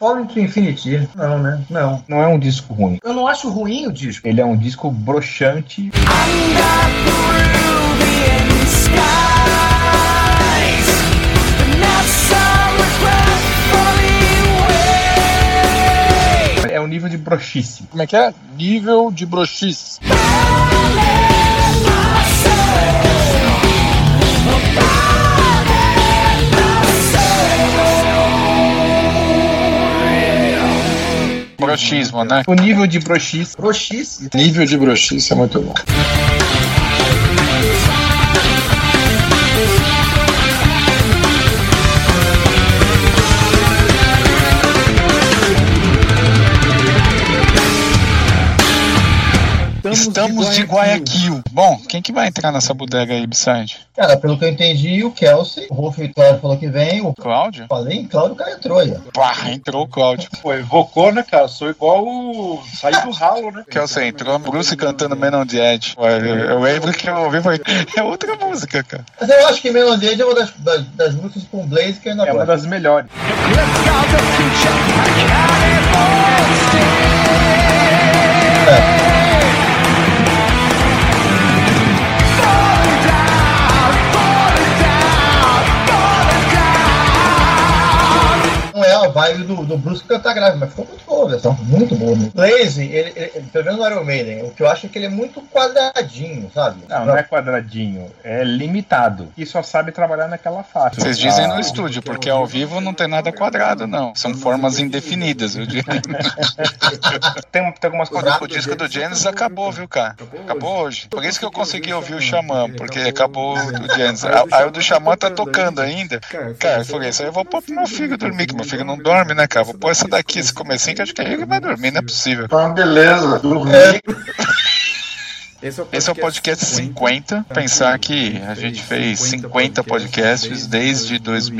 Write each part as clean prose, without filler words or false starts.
Falling to Infinity. Não, né? Não. Não é um disco ruim. Eu não acho ruim o disco. Ele é um disco broxante. É um nível de broxice. Como é que é? Nível de broxice. Broxismo, né? O nível de broxice. Broxice? Nível de broxice é muito bom. Estamos de Guayaquil. Bom, quem que vai entrar nessa bodega aí, Bisside? Cara, pelo que eu entendi, o Kelsey, o Rolf Vitória falou que vem, o Cláudio? Falei, Cláudio, o cara entrou aí. Pá, entrou o Cláudio. Pô, evocou, né, cara? Sou igual o... Saí do ralo, né? Kelsey entrou, Bruce cantando Man on the Edge. Eu lembro que eu ouvi, foi... É outra música, cara. Mas eu acho que Man on the Edge é uma das músicas com o Blaze que eu ainda É gosto. uma das melhores. Não é a vibe do Bruce cantar grave, mas ficou muito boa a versão, muito boa. Blaze, ele, pelo menos no Iron Maiden, o que eu acho é que ele é muito quadradinho, sabe? Não é quadradinho, é limitado. E só sabe trabalhar naquela faixa. Vocês dizem no estúdio, porque ao vivo não tem nada quadrado, não. São formas indefinidas, eu diria. Tem algumas coisas. O disco do Genesis acabou, viu, cara? Acabou hoje. Por isso que eu consegui ouvir o Xamã, porque acabou o Genesis. Aí o do Xamã tá tocando ainda. Cara, eu falei, isso aí eu vou pôr pro meu filho dormir, que meu filho não dorme, né, cara? Vou pôr essa daqui, esse comecinho, que acho que aí ele vai dormir, não é possível. Ah, beleza. Esse é o podcast 50. Pensar que a gente fez 50 podcasts desde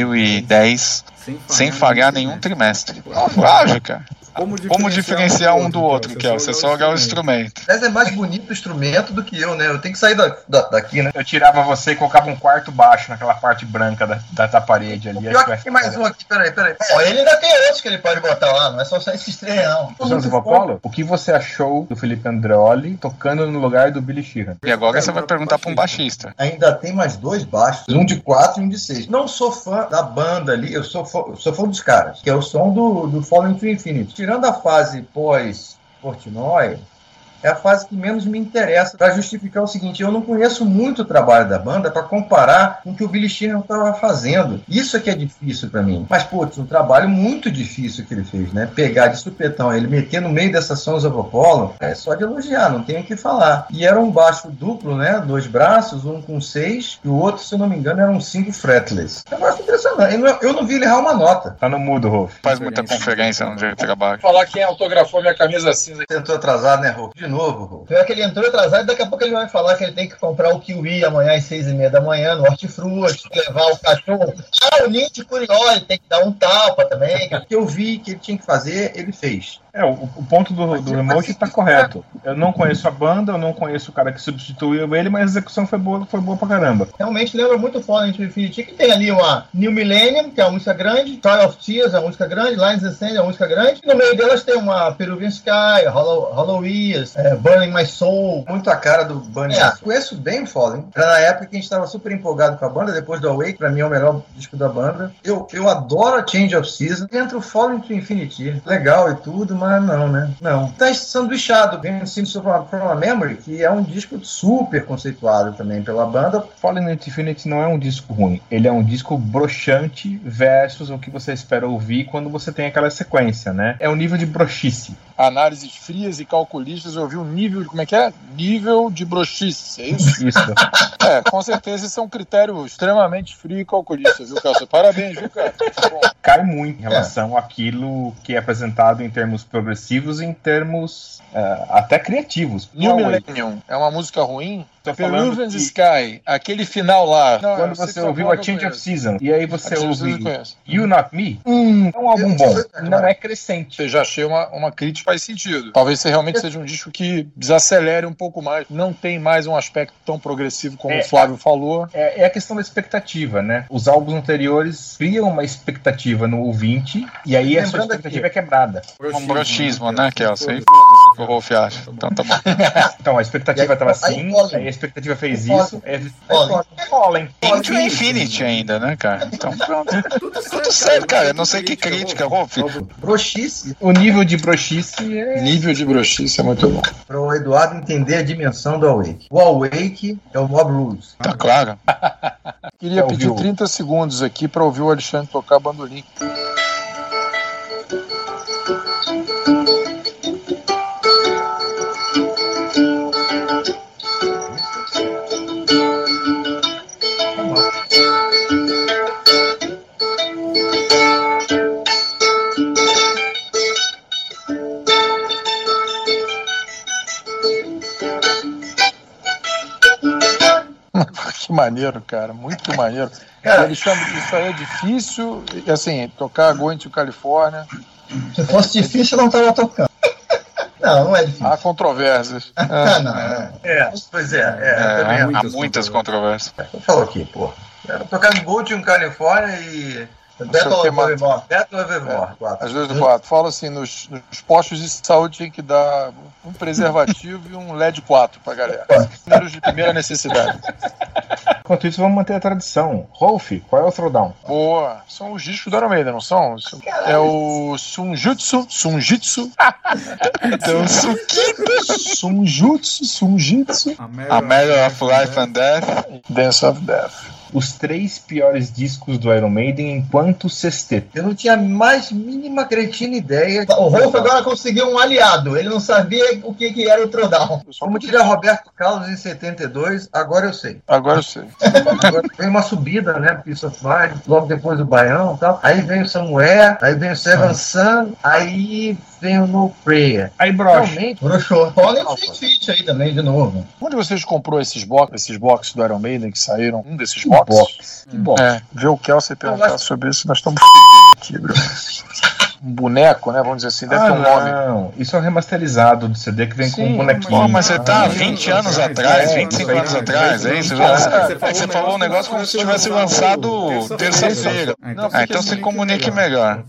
2010 sem falhar nenhum trimestre. Naufrágio, cara. Como diferenciar um do outro, que é você só olhar o instrumento. Mas é mais bonito o instrumento do que eu, né? Eu tenho que sair daqui, né? Eu tirava você e colocava um quarto baixo naquela parte branca da parede ali. Pior que tem mais um aqui, peraí. Ó, ele ainda tem outros que ele pode botar lá, não é só esses três, não. Sons Apollo, o que você achou do Felipe Andreoli tocando no lugar do Billy Sheehan? E agora você vai perguntar pra um baixista. Ainda tem mais dois baixos, um de 4 e um de 6. Não sou fã da banda ali, eu sou fã dos caras, que é o som do Falling to Infinity. Tirando a fase pós-Portnoy, é a fase que menos me interessa, para justificar o seguinte: eu não conheço muito o trabalho da banda para comparar com o que o Billy Sheehan estava fazendo. Isso é que é difícil para mim. Mas, putz, um trabalho muito difícil que ele fez, né? Pegar de supetão, ele meter no meio dessa Sons of Apollo, é só de elogiar, não tem o que falar. E era um baixo duplo, né? 2 braços, um com 6, e o outro, se eu não me engano, era um 5 fretless. É um negócio impressionante. Eu não vi ele errar uma nota. Tá no mudo, Rolf. Faz muita conferência no dia de trabalho. Falar quem autografou minha camisa cinza. Tentou atrasado, né, Rolf? De novo, Rolf. Pior que ele entrou atrasado e daqui a pouco ele vai falar que ele tem que comprar o kiwi amanhã às 6h30 da manhã no Hortifruti, levar o cachorro. O Nietzsche Curió, ele tem que dar um tapa também. O que eu vi que ele tinha que fazer, ele fez. O ponto do remote tá correto. Eu não conheço a banda, eu não conheço o cara que substituiu ele, mas a execução foi boa pra caramba. Realmente lembra muito Falling to Infinity, que tem ali uma New Millennium, que é uma música grande, Trial of Tears é uma música grande, Lines Ascend é uma música grande, e no meio delas tem uma Peruvian Sky, Hollow Ears, Burning My Soul. Muito a cara do Burning My Soul. Conheço bem o Falling. Era na época que a gente estava super empolgado com a banda, depois do Awake, pra mim é o melhor disco da banda. Eu adoro a Change of Season. Entra o Falling to Infinity. Legal e tudo, mas não, né? Não. Tá sanduichado, Been Scenes from a Memory, que é um disco super conceituado também pela banda. Falling to Infinity não é um disco ruim. Ele é um disco broxante versus o que você espera ouvir quando você tem aquela sequência, né? É um nível de broxice. Análises frias e calculistas, eu vi um nível de... Como é que é? Nível de broxice, é isso? Isso. Com certeza esse é um critério extremamente frio e calculista, viu, Cássio? Parabéns, viu, cara? Bom. Cai muito em relação àquilo que é apresentado em termos progressivos e em termos até criativos. New Millennium é uma música ruim? Peruvian Sky, aquele final lá. Não, quando você ouviu a Change of Season, e aí você ouviu You Not Me, é um álbum bom, não é crescente. Eu já achei uma crítica, faz sentido. Talvez realmente seja um disco que desacelere um pouco mais, não tem mais um aspecto tão progressivo como o Flávio falou. É a questão da expectativa, né? Os álbuns anteriores criam uma expectativa no ouvinte, e aí a sua expectativa é quebrada. Um brochismo, né, Kelso? Aí o Rolf acha. Então tá bom. Então a expectativa estava assim, aí a expectativa fez isso, Fallen. Into Infinity ainda, né, cara? Então pronto. Tudo certo, cara. Eu não sei que crítica, Rolf. Broxice. O nível de broxice é... Nível de broxice é muito bom. Para o Eduardo entender a dimensão do Awake. O Awake é o Mob Rules. Tá claro. Queria pedir 30 segundos aqui para ouvir o Alexandre tocar bandolim. Que maneiro, cara, muito maneiro. Cara, Alexandre, isso aí é difícil, e assim, tocar Going to California. Se fosse difícil, eu não estava tocando. Não é difícil. Há controvérsias. Pois é. Há muitas controvérsias. Eu falo aqui, pô. Eu tocar no Going to California e... Battle of Evermore. As duas do 4. Fala assim, nos postos de saúde tem que dar um preservativo e um LED 4 pra galera. Números de primeira necessidade. Enquanto isso, vamos manter a tradição. Rolf, qual é o Throwdown? Boa. São os discos do Iron Maiden, não são? É o Sunjutsu. Então, Sunjutsu. A Matter of Life and Death. Dance of Death. Os 3 piores discos do Iron Maiden enquanto sexteto. Eu não tinha a mais mínima cretina ideia. O Rolf agora conseguiu um aliado. Ele não sabia o que era o Throwdown. Como diria Roberto Carlos em 72, agora eu sei. Agora eu sei. Agora vem uma subida, né? Peace of Mind, logo depois o Baião e tal. Aí vem o Somewhere, aí vem o Seven Sun, aí vem o No Prayer. Aí brocha. Realmente, Broxou. Olha o Fit aí também, de novo. Onde vocês comprou esses boxes do Iron Maiden que saíram? Um desses Que boxes? box. Ver o Kelsey perguntar sobre isso, nós estamos fodidos aqui, bro. Um boneco, né? Vamos dizer assim, deve ter um nome. Não, isso é um remasterizado do CD que vem com um bonequinho. Pô, mas você tá 20 anos atrás, 25 anos atrás, é isso? Você falou um negócio como se tivesse lançado terça-feira. Então se comunique melhor.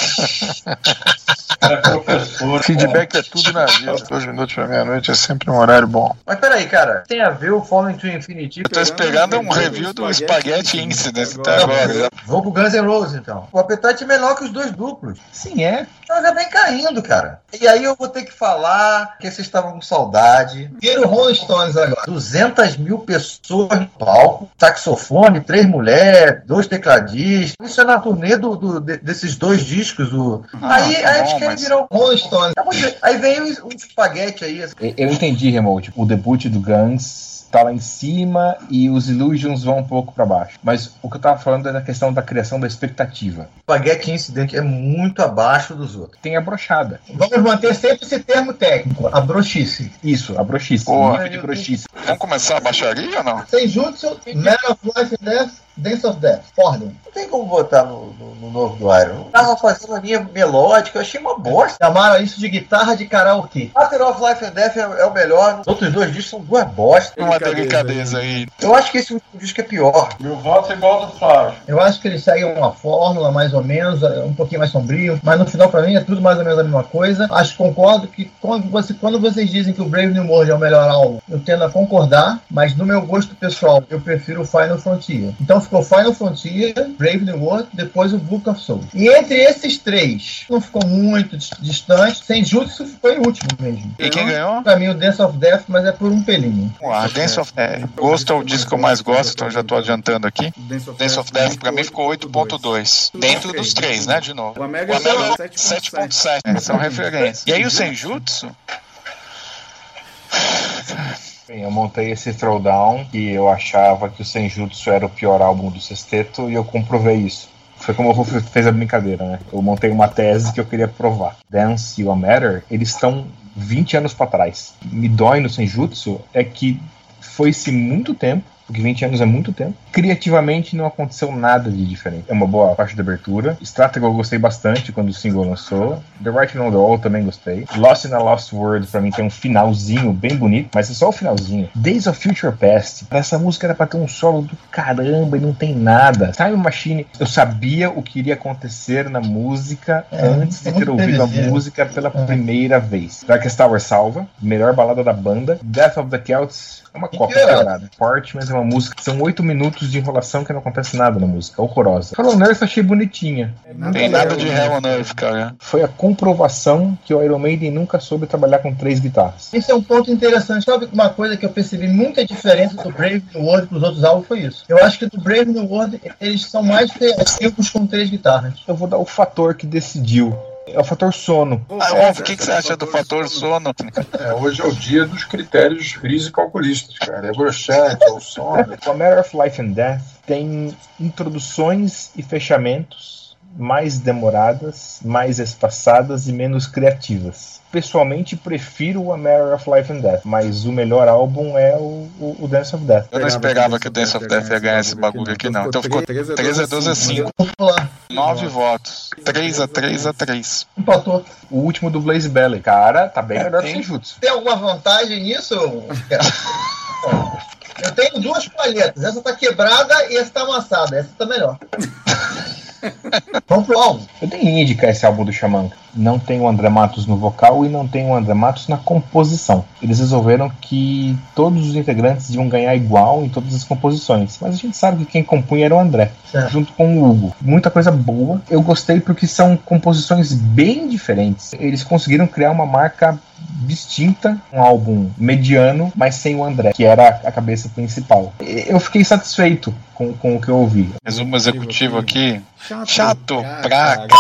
Feedback é tudo na vida. 2 minutos pra meia-noite é sempre um horário bom. Mas peraí, cara, tem a ver o Falling to Infinity? Eu tô esperando um review do Spaghetti Incident até agora. Vou pro Guns N' Roses, então. O Appetite é menor que os 2 duplos. Sim, é. Então já vem caindo, cara. E aí eu vou ter que falar que vocês estavam com saudade. Quero Rolling Stones agora. 200 mil pessoas no palco, saxofone, 3 mulheres, 2 tecladistas. Isso é na turnê desses 2 discos. Aí eles querem virar o Rolling Stones. Aí vem um espaguete aí. Eu entendi, Remote. O debut do Guns tá lá em cima e os Illusions vão um pouco para baixo. Mas o que eu tava falando é da questão da criação da expectativa. O Spaghetti Incident é muito abaixo dos outros. Tem a brochada. Vamos manter sempre esse termo técnico, a brochice. Isso, a brochice. Porra. De brochice. Vamos começar a baixaria ou não? Senjutsu, Matter of Life and Death, Dance of Death. Ordem. Não tem como botar no novo do Iron. Eu tava fazendo a linha melódica, eu achei uma bosta. Chamaram isso de guitarra de karaokê. Matter of Life and Death é o melhor. Os outros 2 discos são 2 bostas. Uma delicadeza aí. Eu acho que esse último disco é pior. Meu voto é igual ao do Flávio. Eu acho que eles seguem uma fórmula mais ou menos, um pouquinho mais sombrio, mas no final pra mim é tudo mais ou menos a mesma coisa. Acho que concordo que quando vocês dizem que o Brave New World é o melhor álbum, eu tendo a concordar, mas no meu gosto pessoal, eu prefiro o Final Frontier. Então ficou Final Frontier, Brave New World, depois o Book of Souls. E entre esses 3, não ficou muito distante, Senjutsu ficou em último mesmo. E quem ganhou? Pra mim o Dance of Death, mas é por um pelinho. Dance of Death. Gosto é o disco que eu mais gosto, então já tô adiantando aqui. Dance of Death pra mim ficou 8.2. Dentro dos 3, né? De novo. O Omega 7.7. São referências. E aí o Senjutsu? Bem, eu montei esse Throwdown e eu achava que o Senjutsu era o pior álbum do sexteto e eu comprovei isso. Foi como o Rolf fez a brincadeira, né? Eu montei uma tese que eu queria provar. Dance e o Matter, eles estão 20 anos pra trás. Me dói no Senjutsu é que foi-se muito tempo, porque 20 anos é muito tempo. Criativamente não aconteceu nada de diferente. É uma boa parte da abertura. Strategy eu gostei bastante quando o single lançou. The Writing on the Wall também gostei. Lost in a Lost World pra mim tem um finalzinho bem bonito, mas é só o finalzinho. Days of Future Past, essa música era pra ter um solo do caramba e não tem nada. Time Machine, eu sabia o que iria acontecer na música antes de ter ouvido a música pela primeira vez. Darkest Tower salva, melhor balada da banda. Death of the Celts é uma cópia piorada. Portman é uma música, são 8 minutos de enrolação que não acontece nada na música, horrorosa. Hell on Earth achei bonitinha. Não tem nada de Hell on Earth, cara. Foi a comprovação que o Iron Maiden nunca soube trabalhar com 3 guitarras. Isso é um ponto interessante. Sabe uma coisa que eu percebi muita diferença do Brave New World para os outros álbuns foi isso. Eu acho que do Brave New World eles são mais criativos com 3 guitarras. Eu vou dar o fator que decidiu. É o fator sono. O que você acha do fator sono? Hoje é o dia dos critérios frios e calculistas, cara. É broxante, é o sono. O A Matter of Life and Death tem introduções e fechamentos mais demoradas, mais espaçadas e menos criativas. Pessoalmente, prefiro o A Matter of Life and Death, mas o melhor álbum é o Dance of Death. Eu não esperava que o Dance of Death ia ganhar esse bagulho aqui, não. Então ficou 13-12-5. 9 votos. 3-3-3. Empatou. O último do Blaze Bayley. Cara, tá bem melhor que o Senjutsu. Tem alguma vantagem nisso? Eu tenho 2 palhetas. Essa tá quebrada e essa tá amassada. Essa tá melhor. Vamos pro álbum. Eu tenho que indicar esse álbum do Xamã. Não tem o André Matos no vocal e não tem o André Matos na composição. Eles resolveram que todos os integrantes iam ganhar igual em todas as composições. Mas a gente sabe que quem compunha era o André, junto com o Hugo. Muita coisa boa. Eu gostei porque são composições bem diferentes. Eles conseguiram criar uma marca distinta, um álbum mediano, mas sem o André, que era a cabeça principal. Eu fiquei satisfeito com o que eu ouvi. Resumo executivo aqui. Chato pra c******.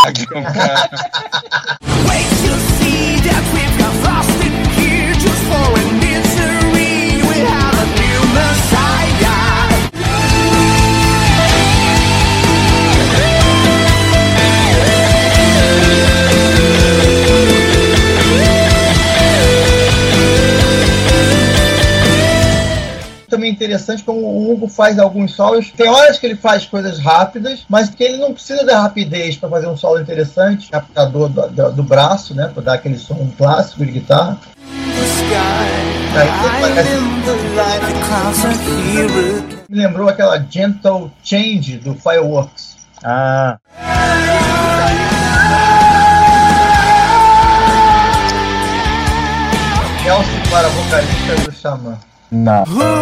Wait to see that we've got lost in here just for a misery. We have a new messiah. Também interessante como o Hugo faz alguns solos. Tem horas que ele faz coisas rápidas, mas que ele não precisa da rapidez para fazer um solo interessante. Captador do braço, né, para dar aquele som clássico de guitarra. Me lembrou aquela Gentle Change do Fireworks. Ah. Kelsey para vocalista do Xamã. Não.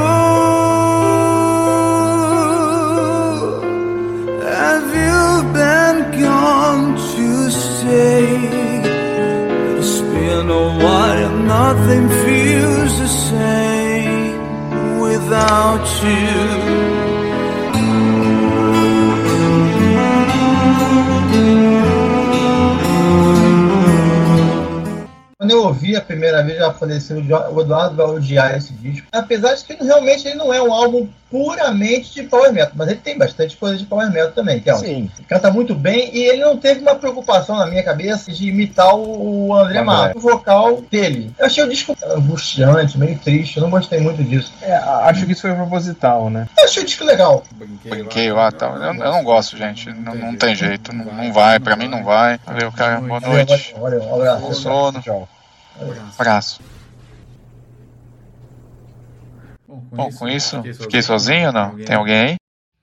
Have you been gone to stay? It's been a while, nothing feels the same without you. Quando eu ouvi a primeira vez, já falei assim, o Eduardo vai odiar esse disco. Apesar de que realmente ele não é um álbum puramente de power metal, mas ele tem bastante coisa de power metal também, que é Sim. Ele canta muito bem e ele não teve uma preocupação na minha cabeça de imitar o André Matos, o vocal dele. Eu achei o disco angustiante, meio triste, eu não gostei muito disso. Acho que isso foi proposital, né? Eu achei o disco legal. Brinquei lá, tá. Eu não gosto, gente. Não tem jeito. Não vai, pra mim não vai. Valeu, cara. Boa noite. Olha, um abraço. Bom sono. Tchau. Abraço. Bom, com isso, fiquei sozinho ou não? Tem alguém aí?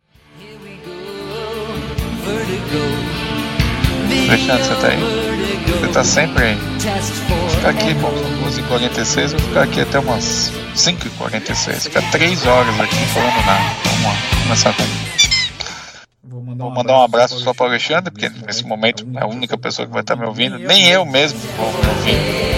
Alexandre, você tá aí? Você tá sempre aí? Vou ficar aqui, bom, são 2h46, vou ficar aqui até umas 5h46. Ficar 3 horas aqui falando nada. Vamos lá, começar com... Vou mandar um abraço só para o Alexandre, porque nesse momento é a única pessoa que vai estar me ouvindo. Nem eu mesmo vou me ouvir.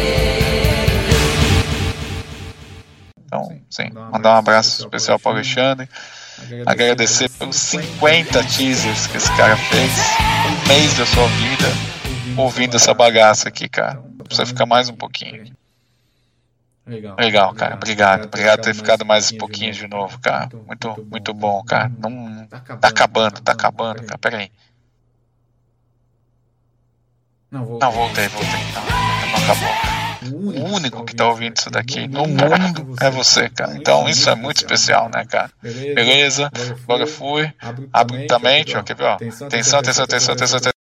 Então, sim, mandar um abraço especial para o Alexandre. Agradecer pelos 50 teasers que esse cara fez. Um mês da sua vida ouvindo essa bagaça aqui, cara. Precisa ficar mais um pouquinho. Legal, cara. Obrigado por ter ficado mais um pouquinho de novo, cara. Muito bom, cara. Não tá acabando, cara. Pera aí. Não, voltei. Não acabou. O único que tá ouvindo isso daqui no mundo é você, cara. Então isso é muito especial, né, cara? Beleza? Agora eu fui. Abre a mente, ó. Quer ver, ó? Atenção.